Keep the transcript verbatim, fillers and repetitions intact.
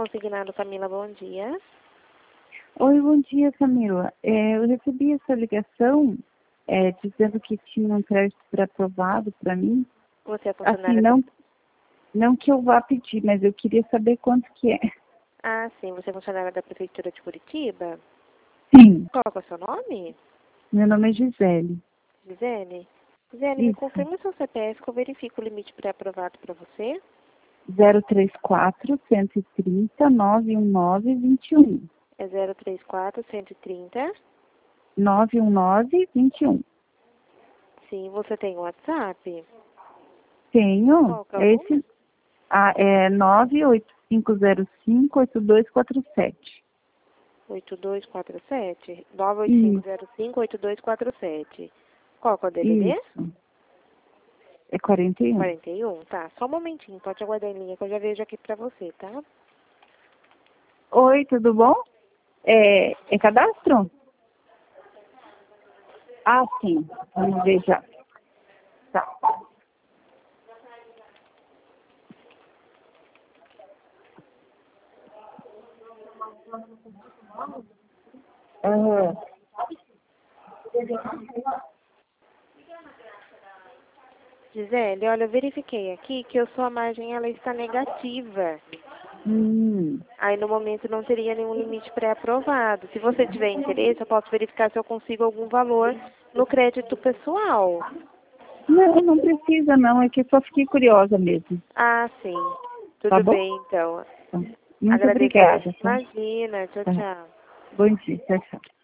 Consignado, Camila, bom dia. Oi, bom dia, Camila. É, eu recebi essa ligação é, dizendo que tinha um crédito pré-aprovado para mim. Você é Assim, funcionária não, do... não que eu vá pedir, mas eu queria saber quanto que é. Ah, sim, você é funcionária da Prefeitura de Curitiba? Sim, Qual que é o seu nome? meu nome é Gisele. Gisele? Gisele, me Isso, confirma o seu C P F que eu verifico o limite pré-aprovado para você. zero três quatro, cento e trinta, nove um nove, vinte e um. É zero três quatro, cento e trinta. nove um nove, vinte e um. Sim, você tem WhatsApp? Tenho, Qual que é o é número? esse, ah, é nove oito cinco zero cinco, oito dois quatro sete. oito dois quatro sete? nove oito cinco Isso, zero cinco, oito dois quatro sete. Qual que é o D D D? isso, é quarenta e um. quarenta e um, tá. Só um momentinho, pode aguardar em linha que eu já vejo aqui pra você, tá? Oi, tudo bom? É, é cadastro? Ah, sim. Vamos ver já. Tá. Aham. Gisele, olha, eu verifiquei aqui que a sua margem ela está negativa. Hum. Aí no momento não teria nenhum limite pré-aprovado. Se você tiver interesse, eu posso verificar se eu consigo algum valor no crédito pessoal. Não, não precisa não, é que eu só fiquei curiosa mesmo. Ah, sim. Tá Tudo bom? bem, então. Tá. Muito Agradeço. obrigada, tá? Imagina. Tchau, Tá. tchau. Bom dia, tchau, tchau.